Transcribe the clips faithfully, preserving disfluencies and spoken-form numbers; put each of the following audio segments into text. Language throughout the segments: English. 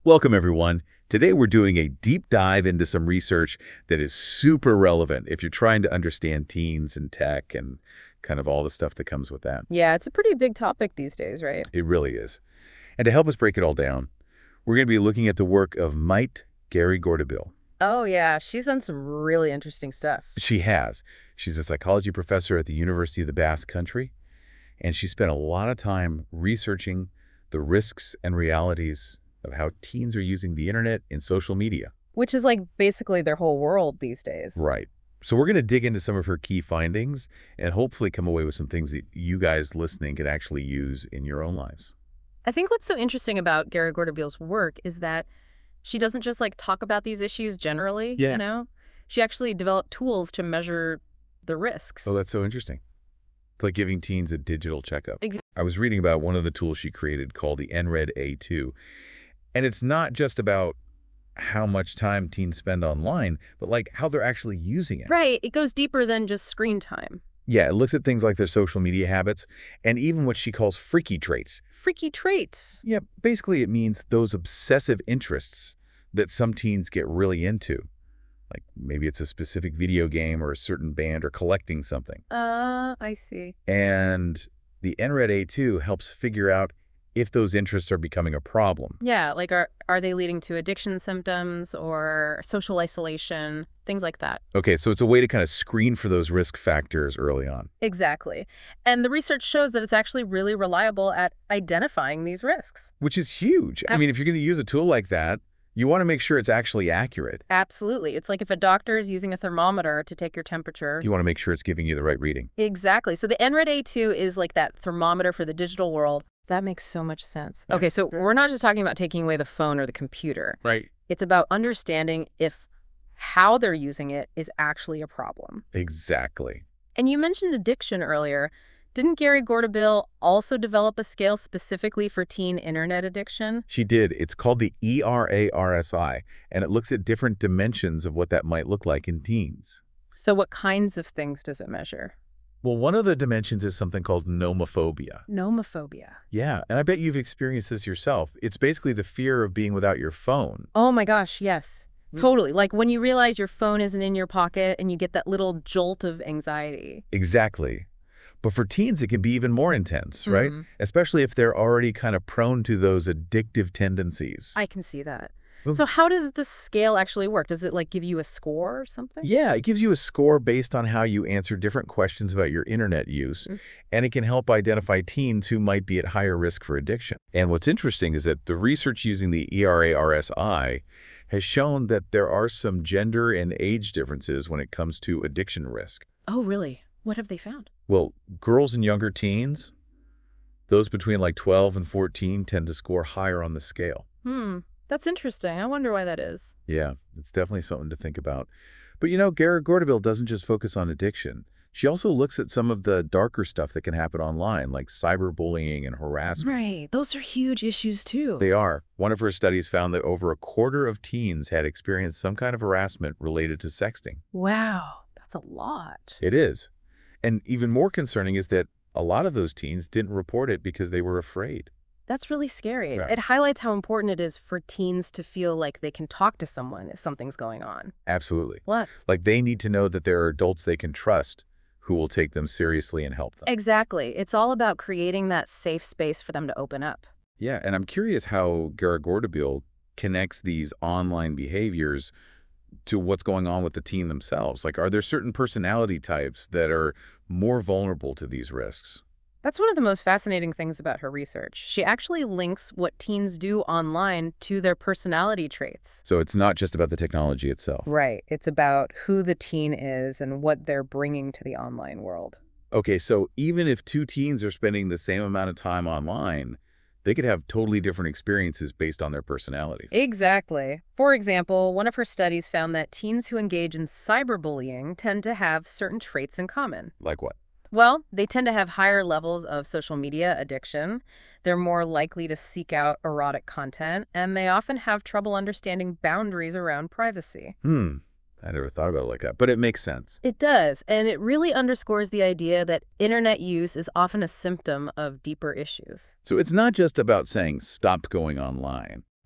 Welcome, everyone. Today, we're doing a deep dive into some research that is super relevant if you're trying to understand teens and tech and kind of all the stuff that comes with that. Yeah, it's a pretty big topic these days, right? It really is. And to help us break it all down, we're going to be looking at the work of Mite Gary-Gordebil. Oh, yeah, she's done some really interesting stuff. She has. She's a psychology professor at the University of the Basque Country, and she spent a lot of time researching the risks and realities of how teens are using the internet and social media. Which is like basically their whole world these days. Right. So we're going to dig into some of her key findings and hopefully come away with some things that you guys listening can actually use in your own lives. I think what's so interesting about Gary-Gordebil's work is that she doesn't just like talk about these issues generally, Yeah. you know? She actually developed tools to measure the risks. Oh, that's so interesting. It's like giving teens a digital checkup. Ex- I was reading about one of the tools she created called the N R E D A two. And it's not just about how much time teens spend online, but like how they're actually using it. Right, it goes deeper than just screen time. Yeah, it looks at things like their social media habits and even what she calls freaky traits. Freaky traits. Yeah, basically it means those obsessive interests that some teens get really into. Like maybe it's a specific video game or a certain band or collecting something. Uh, I see. And the N R E D A two helps figure out if those interests are becoming a problem. Yeah, like are are they leading to addiction symptoms or social isolation, things like that. Okay, so it's a way to kind of screen for those risk factors early on. Exactly. And the research shows that it's actually really reliable at identifying these risks. Which is huge. I mean, if you're going to use a tool like that, you want to make sure it's actually accurate. Absolutely. It's like if a doctor is using a thermometer to take your temperature. You want to make sure it's giving you the right reading. Exactly. So the N R E D A two is like that thermometer for the digital world. That makes so much sense. Okay, so we're not just talking about taking away the phone or the computer. Right. It's about understanding if how they're using it is actually a problem. Exactly. And you mentioned addiction earlier. Didn't Gary-Gordebil also develop a scale specifically for teen internet addiction? She did. It's called the E R A R S I, and it looks at different dimensions of what that might look like in teens. So what kinds of things does it measure? Well, one of the dimensions is something called nomophobia. Nomophobia. Yeah, and I bet you've experienced this yourself. It's basically the fear of being without your phone. Oh my gosh, yes. Mm. Totally. Like when you realize your phone isn't in your pocket and you get that little jolt of anxiety. Exactly. But for teens, it can be even more intense, right? Mhm. Especially if they're already kind of prone to those addictive tendencies. I can see that. Well- So how does the scale actually work? Does it like give you a score or something? Yeah, it gives you a score based on how you answer different questions about your internet use, Mm. and it can help identify teens who might be at higher risk for addiction. And what's interesting is that the research using the E R A R S I has shown that there are some gender and age differences when it comes to addiction risk. Oh, really? What have they found? Well, girls and younger teens, those between like twelve and fourteen tend to score higher on the scale. Hmm. That's interesting. I wonder why that is. Yeah, it's definitely something to think about. But you know, Gary-Gordebil doesn't just focus on addiction. She also looks at some of the darker stuff that can happen online, like cyberbullying and harassment. Right. Those are huge issues too. They are. One of her studies found that over a quarter of teens had experienced some kind of harassment related to sexting. Wow. That's a lot. It is. And even more concerning is that a lot of those teens didn't report it because they were afraid. That's really scary. Right. It highlights how important it is for teens to feel like they can talk to someone if something's going on. Absolutely. What? Like they need to know that there are adults they can trust who will take them seriously and help them. Exactly. It's all about creating that safe space for them to open up. Yeah, and I'm curious how Gary-Gordebil connects these online behaviors to what's going on with the teen themselves. Like, are there certain personality types that are more vulnerable to these risks? That's one of the most fascinating things about her research. She actually links what teens do online to their personality traits. So it's not just about the technology itself. Right. It's about who the teen is and what they're bringing to the online world. Okay, so even if two teens are spending the same amount of time online, they could have totally different experiences based on their personalities. Exactly. For example, one of her studies found that teens who engage in cyberbullying tend to have certain traits in common. Like what? Well, they tend to have higher levels of social media addiction. They're more likely to seek out erotic content, and they often have trouble understanding boundaries around privacy. Hmm. I never thought about it like that, but it makes sense. It does, and it really underscores the idea that internet use is often a symptom of deeper issues. So it's not just about saying stop going online.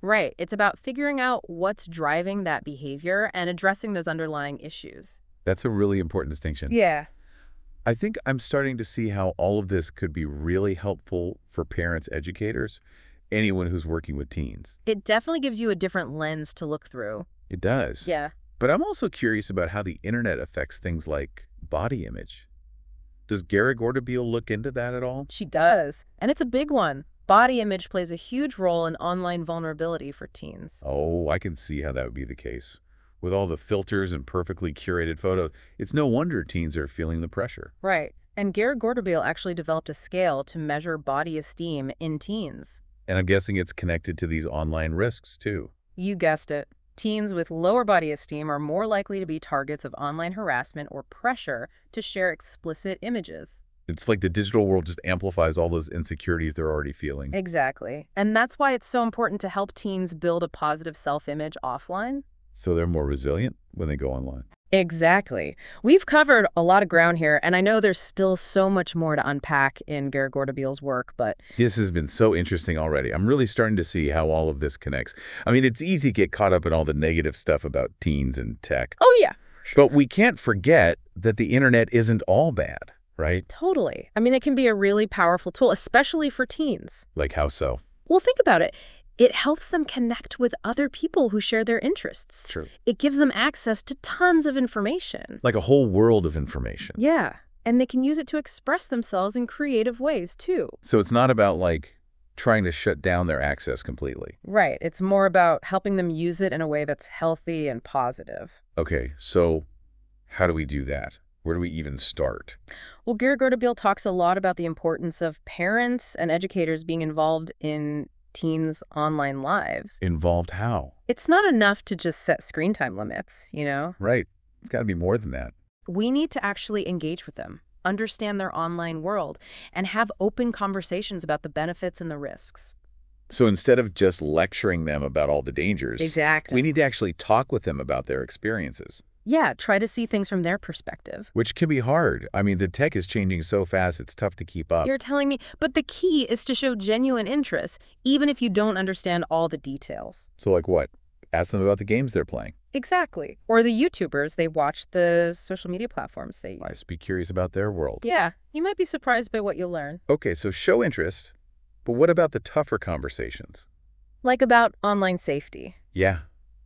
Right. It's about figuring out what's driving that behavior and addressing those underlying issues. That's a really important distinction. Yeah. I think I'm starting to see how all of this could be really helpful for parents, educators, anyone who's working with teens. It definitely gives you a different lens to look through. It does. Yeah. But I'm also curious about how the internet affects things like body image. Does Gara Gordabile look into that at all? She does. And it's a big one. Body image plays a huge role in online vulnerability for teens. Oh, I can see how that would be the case. With all the filters and perfectly curated photos, it's no wonder teens are feeling the pressure. Right. And Gara Gordabile actually developed a scale to measure body esteem in teens. And I'm guessing it's connected to these online risks, too. You guessed it. Teens with lower body esteem are more likely to be targets of online harassment or pressure to share explicit images. It's like the digital world just amplifies all those insecurities they're already feeling. Exactly. And that's why it's so important to help teens build a positive self-image offline. So they're more resilient when they go online. Exactly. We've covered a lot of ground here, and I know there's still so much more to unpack in Gara Gordabile's work, but This has been so interesting already. I'm really starting to see how all of this connects. I mean, it's easy to get caught up in all the negative stuff about teens and tech. oh yeah, But we can't forget that the internet isn't all bad, right? totally. I mean, it can be a really powerful tool, especially for teens. Like how so? Well, think about it. It helps them connect with other people who share their interests. True. It gives them access to tons of information. Like a whole world of information. Yeah, and they can use it to express themselves in creative ways, too. So it's not about, like, trying to shut down their access completely. Right. It's more about helping them use it in a way that's healthy and positive. Okay, so how do we do that? Where do we even start? Well, Gara Gordabile talks a lot about the importance of parents and educators being involved in teens' online lives. Involved how? It's not enough to just set screen time limits, you know? Right. It's got to be more than that. We need to actually engage with them, understand their online world, and have open conversations about the benefits and the risks. So instead of just lecturing them about all the dangers, Exactly. we need to actually talk with them about their experiences, Yeah, try to see things from their perspective. which can be hard. I mean, the tech is changing so fast, it's tough to keep up. You're telling me, but the key is to show genuine interest, even if you don't understand all the details. So like what? Ask them about the games they're playing. Exactly. Or the YouTubers they watch, the social media platforms they use. I just be curious about their world. Yeah, you might be surprised by what you'll learn. Okay, so show interest, but what about the tougher conversations? Like about online safety. Yeah.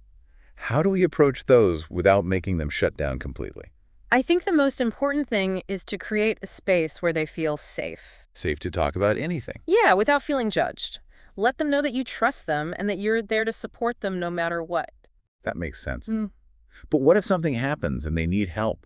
How do we approach those without making them shut down completely? I think the most important thing is to create a space where they feel safe. Safe to talk about anything. Yeah, without feeling judged. Let them know that you trust them and that you're there to support them no matter what. That makes sense. Mm. But what if something happens and they need help?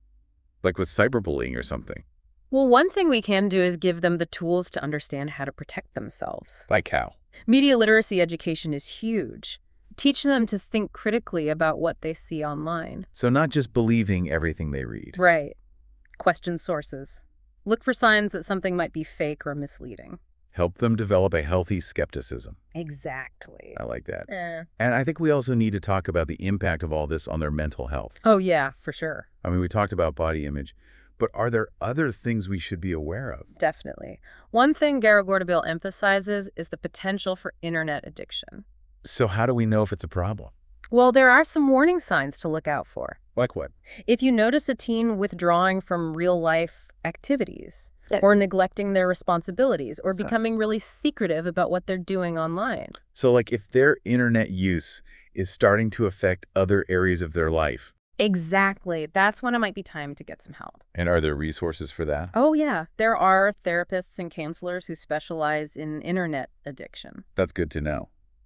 Like with cyberbullying or something? Well, one thing we can do is give them the tools to understand how to protect themselves. Like how? Media literacy education is huge. Teach them to think critically about what they see online. So not just believing everything they read. Right. Question sources. Look for signs that something might be fake or misleading. Help them develop a healthy skepticism. Exactly. I like that. Eh. And I think we also need to talk about the impact of all this on their mental health. Oh, yeah, for sure. I mean, we talked about body image, but are there other things we should be aware of? Definitely. One thing Gara Gordabile emphasizes is the potential for internet addiction. So how do we know if it's a problem? Well, there are some warning signs to look out for. Like what? If you notice a teen withdrawing from real-life activities, or neglecting their responsibilities, or becoming really secretive about what they're doing online. So like if their internet use is starting to affect other areas of their life. Exactly. That's when it might be time to get some help. And are there resources for that? Oh, yeah. There are therapists and counselors who specialize in internet addiction. That's good to know.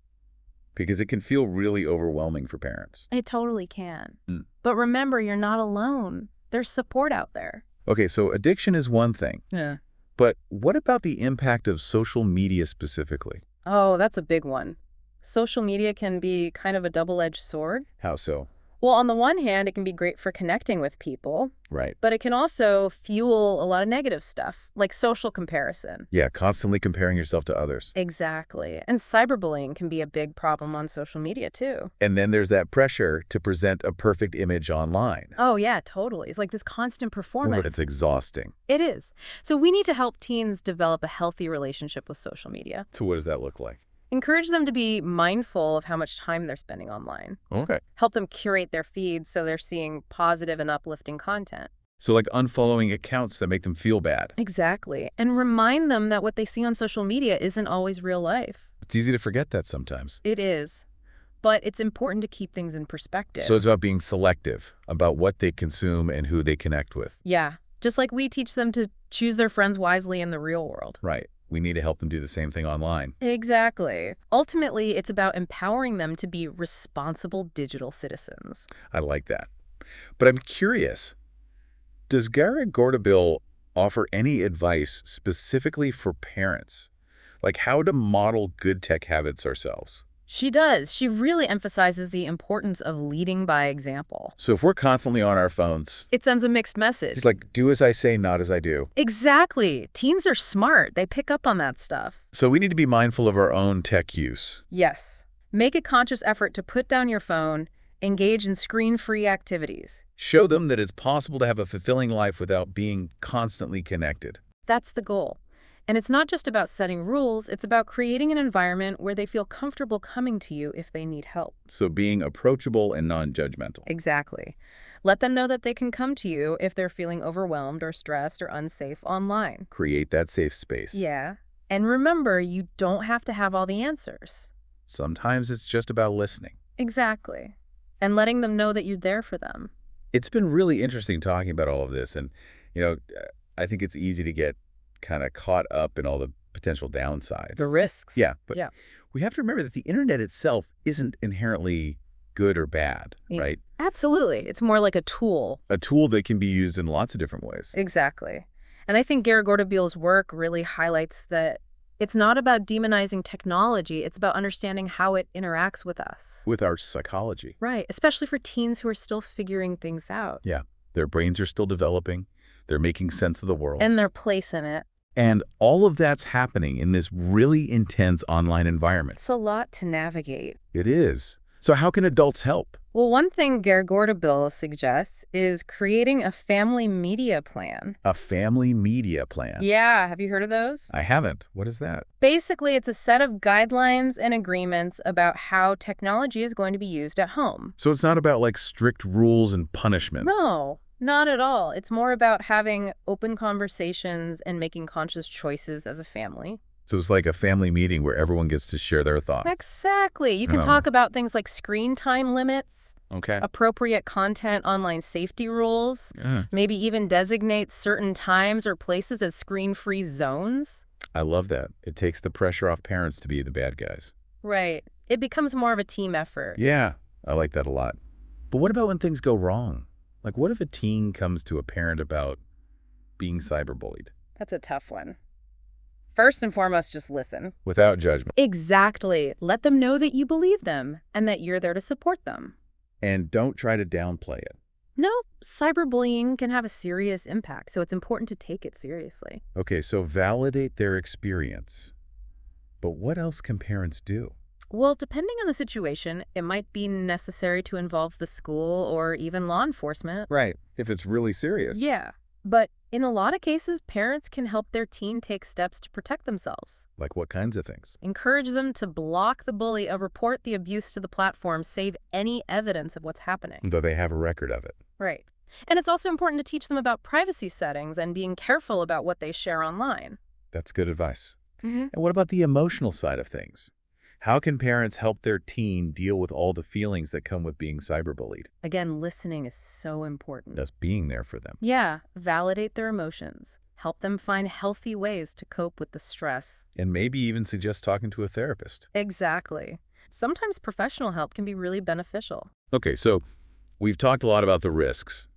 Because it can feel really overwhelming for parents. It totally can. Mm. But remember, you're not alone. There's support out there. Okay, so addiction is one thing. Yeah. But what about the impact of social media specifically? Oh, that's a big one. Social media can be kind of a double-edged sword. How so? Well, on the one hand, it can be great for connecting with people, Right. but it can also fuel a lot of negative stuff, like social comparison. Yeah, constantly comparing yourself to others. Exactly. And cyberbullying can be a big problem on social media, too. And then there's that pressure to present a perfect image online. Oh, yeah, totally. It's like this constant performance. But it's exhausting. It is. So we need to help teens develop a healthy relationship with social media. So what does that look like? Encourage them to be mindful of how much time they're spending online. Okay. Help them curate their feeds so they're seeing positive and uplifting content. So like unfollowing accounts that make them feel bad. Exactly. And remind them that what they see on social media isn't always real life. It's easy to forget that sometimes. It is. But it's important to keep things in perspective. So it's about being selective about what they consume and who they connect with. Yeah. Just like we teach them to choose their friends wisely in the real world. Right. We need to help them do the same thing online. Exactly. Ultimately, it's about empowering them to be responsible digital citizens. I like that. But I'm curious, does Garrett Gordabil offer any advice specifically for parents? Like how to model good tech habits ourselves? She does. She really emphasizes the importance of leading by example. So if we're constantly on our phones, It sends a mixed message. it's like, do as I say, not as I do. Exactly. Teens are smart. They pick up on that stuff. So we need to be mindful of our own tech use. Yes. Make a conscious effort to put down your phone, engage in screen-free activities. Show them that it's possible to have a fulfilling life without being constantly connected. That's the goal. And it's not just about setting rules, it's about creating an environment where they feel comfortable coming to you if they need help. So being approachable and non-judgmental. Exactly. Let them know that they can come to you if they're feeling overwhelmed or stressed or unsafe online. Create that safe space. Yeah. And remember, you don't have to have all the answers. Sometimes it's just about listening. Exactly. And letting them know that you're there for them. It's been really interesting talking about all of this. And, you know, I think it's easy to get kind of caught up in all the potential downsides. The risks. Yeah. But Yeah. we have to remember that the internet itself isn't inherently good or bad, Yeah. right? Absolutely. It's more like a tool. A tool that can be used in lots of different ways. Exactly. And I think Garrett Gordabil's work really highlights that it's not about demonizing technology, it's about understanding how it interacts with us. With our psychology. Right, especially for teens who are still figuring things out. Yeah. Their brains are still developing. They're making sense of the world. And their place in it. And all of that's happening in this really intense online environment. It's a lot to navigate. It is. So how can adults help? Well, one thing Garrett Gordabil suggests is creating a family media plan. A family media plan. Yeah, have you heard of those? I haven't. What is that? Basically, it's a set of guidelines and agreements about how technology is going to be used at home. So it's not about like strict rules and punishment. No, not at all. It's more about having open conversations and making conscious choices as a family. So it's like a family meeting where everyone gets to share their thoughts. Exactly. You can Oh. talk about things like screen time limits, Okay. appropriate content, online safety rules, Yeah. maybe even designate certain times or places as screen-free zones. I love that. It takes the pressure off parents to be the bad guys. Right. It becomes more of a team effort. Yeah, I like that a lot. But what about when things go wrong? Like what if a teen comes to a parent about being cyberbullied? That's a tough one. First and foremost, just listen. Without judgment. Exactly. Let them know that you believe them and that you're there to support them. And don't try to downplay it. No, cyberbullying can have a serious impact, so it's important to take it seriously. Okay, so validate their experience. But what else can parents do? Well, depending on the situation, it might be necessary to involve the school or even law enforcement. Right. If it's really serious. Yeah, but in a lot of cases, parents can help their teen take steps to protect themselves. Like what kinds of things? Encourage them to block the bully or report the abuse to the platform, save any evidence of what's happening. Though they have a record of it. Right. And it's also important to teach them about privacy settings and being careful about what they share online. That's good advice. Mm-hmm. And what about the emotional side of things? How can parents help their teen deal with all the feelings that come with being cyberbullied? Again, listening is so important. Just being there for them. Yeah, validate their emotions. Help them find healthy ways to cope with the stress. And maybe even suggest talking to a therapist. Exactly. Sometimes professional help can be really beneficial. Okay, so we've talked a lot about the risks.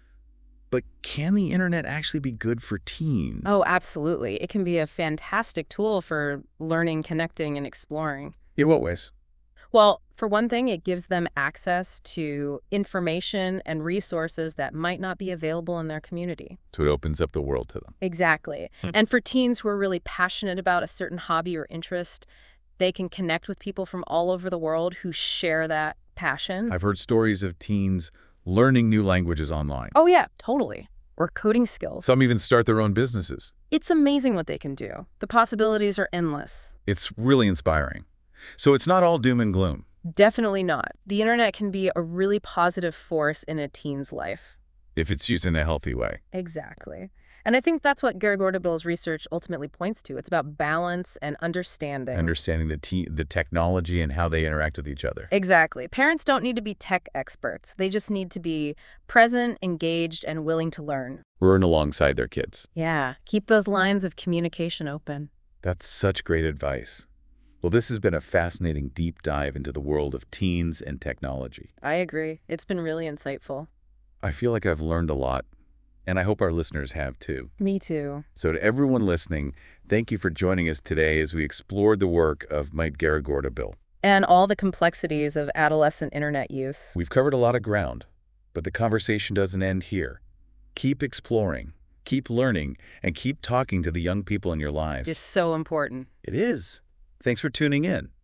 But can the internet actually be good for teens? Oh, absolutely. It can be a fantastic tool for learning, connecting, and exploring. In what ways? Well, for one thing, it gives them access to information and resources that might not be available in their community. So it opens up the world to them. Exactly. And for teens who are really passionate about a certain hobby or interest, they can connect with people from all over the world who share that passion. I've heard stories of teens learning new languages online. Oh, yeah, totally. Or coding skills. Some even start their own businesses. It's amazing what they can do. The possibilities are endless. It's really inspiring. So it's not all doom and gloom. Definitely not. The internet can be a really positive force in a teen's life. If it's used in a healthy way. Exactly. And I think that's what Gary Gordabill's research ultimately points to. It's about balance and understanding. Understanding the, te the technology and how they interact with each other. Exactly. Parents don't need to be tech experts. They just need to be present, engaged, and willing to learn. Learn alongside their kids. Yeah. Keep those lines of communication open. That's such great advice. Well, this has been a fascinating deep dive into the world of teens and technology. I agree. It's been really insightful. I feel like I've learned a lot, and I hope our listeners have too. Me too. So to everyone listening, thank you for joining us today as we explored the work of Mike Garagourdabil. And all the complexities of adolescent internet use. We've covered a lot of ground, but the conversation doesn't end here. Keep exploring, keep learning, and keep talking to the young people in your lives. It's so important. It is. Thanks for tuning in.